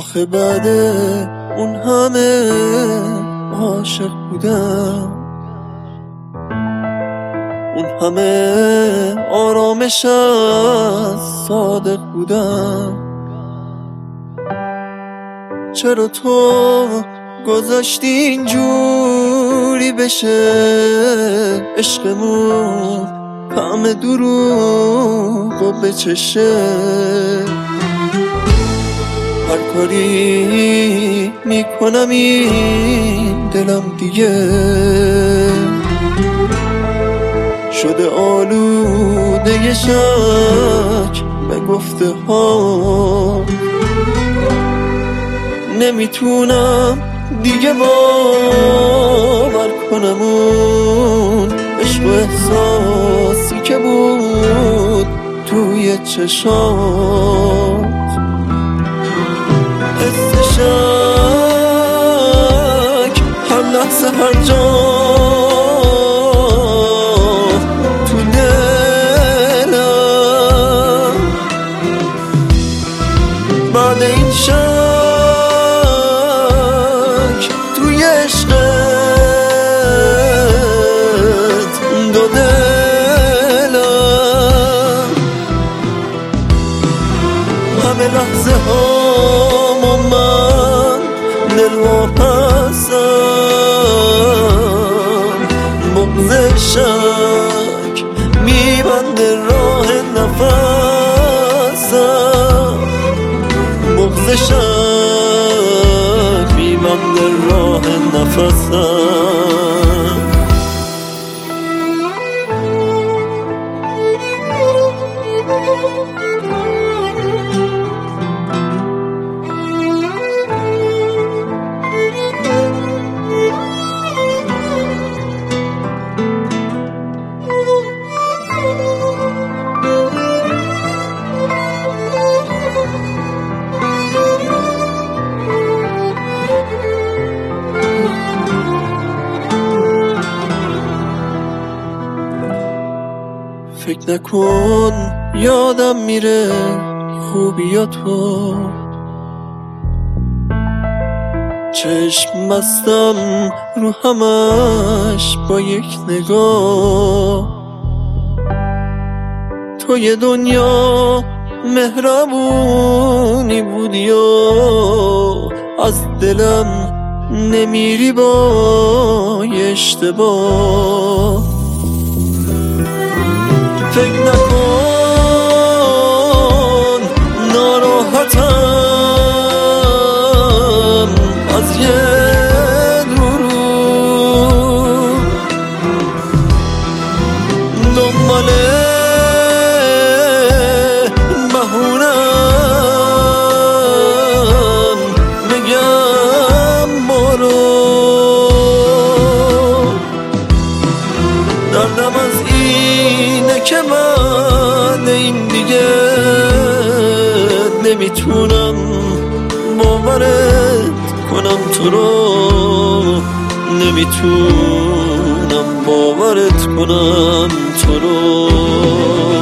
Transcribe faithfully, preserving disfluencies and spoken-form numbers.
آخه بعد اون همه عاشق بودم، اون همه آرامش از صادق بودم. چرا تو گذاشتی اینجوری بشه عشقمون، طعم دروغ و بچشه؟ هر کاری میکنم این دلم دیگه شده آلوده شک به گفته ها. نمیتونم دیگه باور کنم اون عشق و احساسی که بود توی چشات. حس شک هر لحظه هر جا تو دلم، بعد این شک توی عشقت دو دلم. همه لحظه هامو من دلواپسم، بغض شک میبنده راه نفسم، بغض شک میبنده راه نفسم. فکر نکن یادم میره خوبیاتو، چشم بستم رو همش با یک نگاه. تو یه دنیا مهربونی بودی و از دلم نمیری با اشتباه. فکر نکن ناراحتم از یه دروغ، دنبال بهونم بگم برو. دردم از اینه که بعد این دیگه نمیتونم باورت کنم تو رو، نمیتونم باورت کنم تو رو.